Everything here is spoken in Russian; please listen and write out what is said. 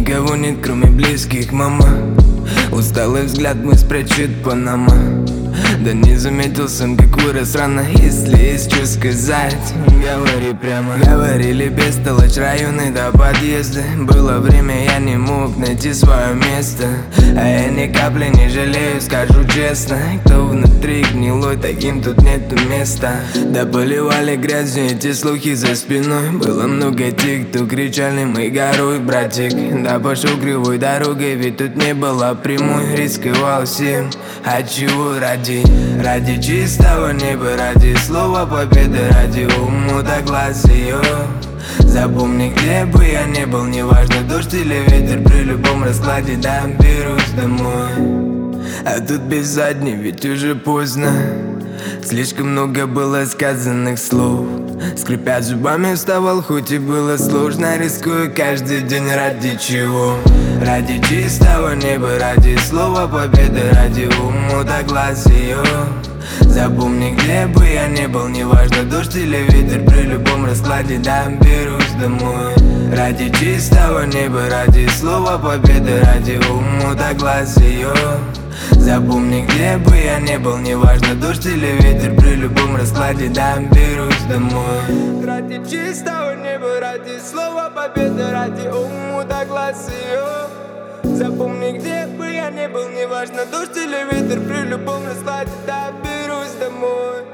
никого нет, кроме близких, мама. Усталый взгляд мой спрячет Панама. Да не заметил сам, как вырос рано. Если есть что сказать, говори прямо. Говорили бестолочь районы до подъезда. Было время, я не мог найти свое место. А я ни капли не жалею, скажу честно. Кто внутри гнилой, таким тут нету места. Да поливали грязью эти слухи за спиной. Было много тех, кто кричали: мы горой, братик. Да пошел кривой дорогой, ведь тут не было прямой. Рисковал всем, а чего ради? Ради чистого неба, ради слова победы, ради умута глаз ее. Запомни, где бы я не был, неважно, дождь или ветер, при любом раскладе доберусь домой. А тут без задней, ведь уже поздно. Слишком много было сказанных слов. Скрипя зубами вставал, хоть и было сложно. Рискую каждый день ради чего? Ради чистого неба, ради слова победы, ради умута глаз ее. Запомни, где бы я не был, неважно, дождь или ветер, при любом раскладе доберусь домой. Ради чистого неба, ради слова победы, ради умута глаз ее. Запомни, где бы я не был, неважно, дождь или ветер, при любом раскладе доберусь домой. Ради чистого неба, ради слова победы, ради умута глаз ее. Запомни, где бы я не был, неважно, дождь или ветер, при любом раскладе доберусь домой.